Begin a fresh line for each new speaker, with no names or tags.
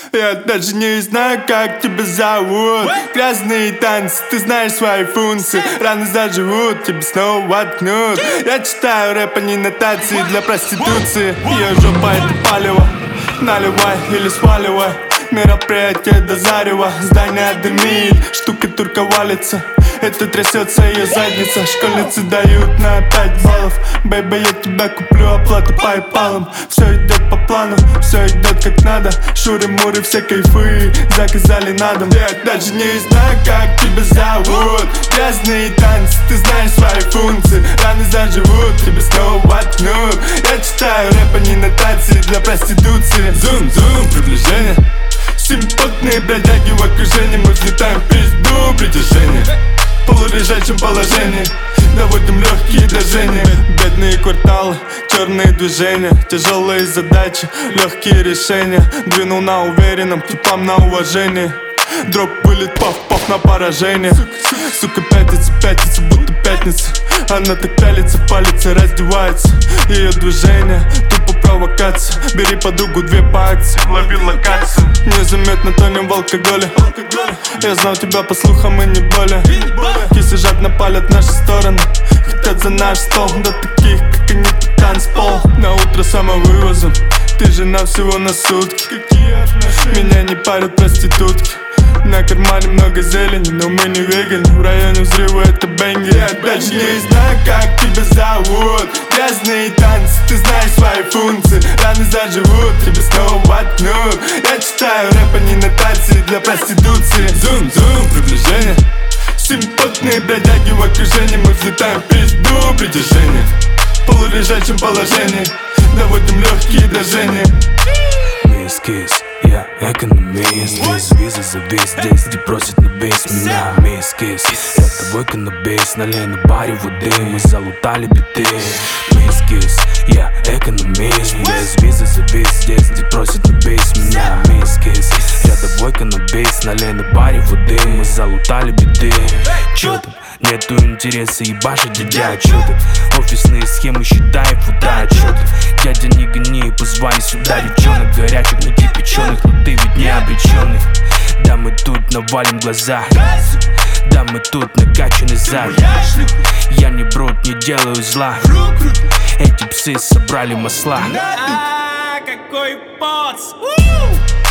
Я даже не знаю, как тебя зовут. Грязные танцы, ты знаешь свои функции. Раны заживут, тебе снова воткнут. Я читаю рэп, а не нотации для проституции. Ее жопа это палево. Наливай или сваливай. Мероприятие до зарева. Здание дымит, штукатурка валится. Это трясется ее задница. Школьницы дают на 5 баллов. Бэйба, я тебя куплю, оплата PayPal. Все идет по плану, все идет как надо. Шуры-муры, все кайфы заказали на дом. Я даже не знаю, как тебя зовут. Грязные танцы, ты знаешь свои функции. Раны заживут, тебе снова воткнут. Я читаю рэп, а не нотации для проституции. Зум-зум, приближение. Симпотные бродяги в окружении. Мы взлетаем в пизду, притяжение. В полулежачем положении доводим легкие дрожжения. Бедные кварталы, черные движения. Тяжелые задачи, легкие решения. Двинул на уверенном, типам на уважение. Дроп вылет, пaf-пaf на поражение. Сука пятится, будто пятница. Она так пялится, палится, раздевается. Ее движение, тупо провокация. Бери подругу, 2 по акции, лови локацию. Незаметно тонем в алкоголе. Я знал тебя по слухам и не более. Кисы жадно палят наши стороны. Хотят за наш стол, да таких, как они, танцпол. На утро самовывозом, ты жена всего на сутки. Меня не парят проститутки. На кармане много зелени, но мы не веганы. В районе взрыва это бенги. Я даже не знаю, как тебя зовут. Грязные танцы, ты знаешь свои функции. Раны заживут, тебе снова воткнут. Я читаю рэп, а не нотации для проституции. Зум-зум, приближение. Симпотные бродяги в окружении. Мы взлетаем в пизду, притяжение. В полулежачем положении доводим легкие дрожжения.
Мисс-кисс, я экономист. Без визы завис здесь, где просят на бейс меня. Мисс-кисс, я тобой-ка на бейс. Налей на баре воды, мы залутали биты. Мисс-кисс, я экономист. Без визы завис здесь, где просят на бейс меня. Мисс-кисс, я тобой-ка на бейс. Налей на баре воды, мы залутали биты. Чё там? Нету интереса ебашить, дядя, чё ты? Офисные схемы считай, фута, чё ты? Дядя, не гони, позвали сюда девчонок горячих, не кипяченых, но ты ведь не обреченный. Да мы тут навалим глаза, да мы тут накачаны зад. Я не брут, не делаю зла. Эти псы собрали масла.
Какой поц!